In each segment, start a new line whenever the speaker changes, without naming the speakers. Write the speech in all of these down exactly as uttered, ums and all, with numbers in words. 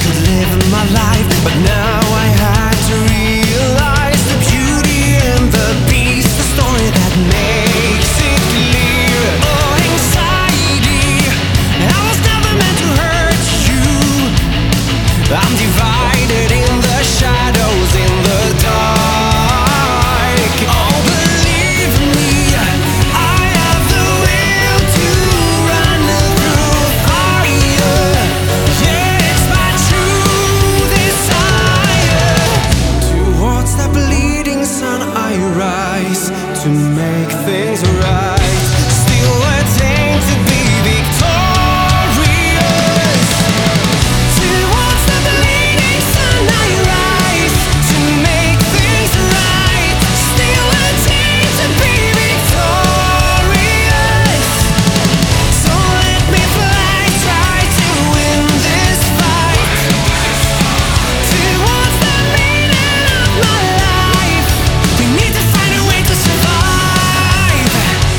could live my life, but now I had to realize the beauty and the beast, the story that makes it clear. Oh, anxiety, I was never meant to hurt you. I'm divided in the shadows, in the dark. Oh, believe me, I have the will to run through fire. Yeah, it's my true desire. Towards the bleeding sun I rise to make things right. Still attain to be victorious. Towards the bleeding sun I rise to make things right. Still attain to be victorious. So let me fly, try to win this fight. Towards the meaning of my life, we need to find a way to survive.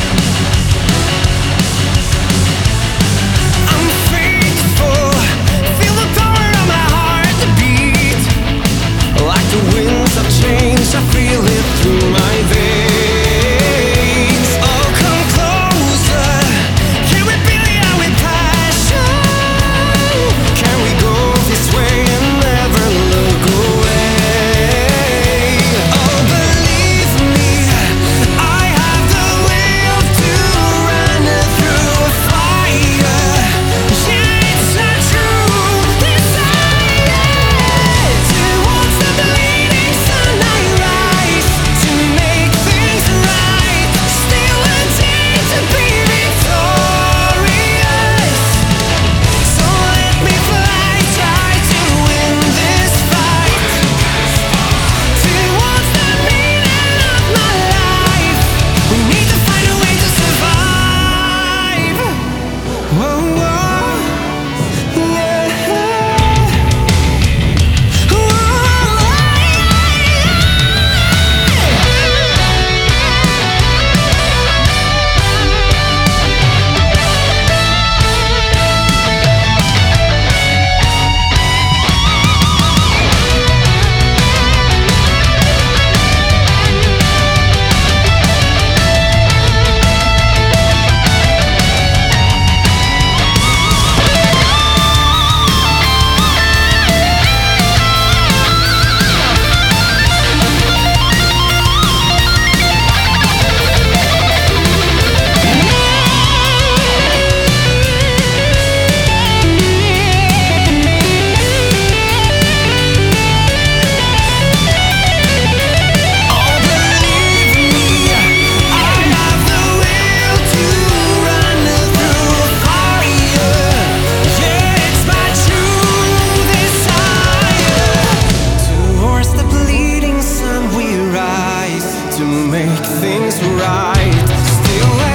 I'm faithful, feel the power of my heart to beat. Like the winds of change, I feel it through my veins. Oh, come closer, can we feel it out with passion? Can we go this way and never look away? Oh, believe me, I have the will to run through fire. Yeah, it's a true desire. Towards the bleeding sun I rise to make things right. Still attain to be victorious. So let me fly, try to win this fight. Towards the meaning of my life, we need to find a way to survive. Whoa, whoa, yeah. Oh, believe me, I have the will to run through fire. Yeah, it's my true desire. Towards the bleeding sun we rise to make things right. Still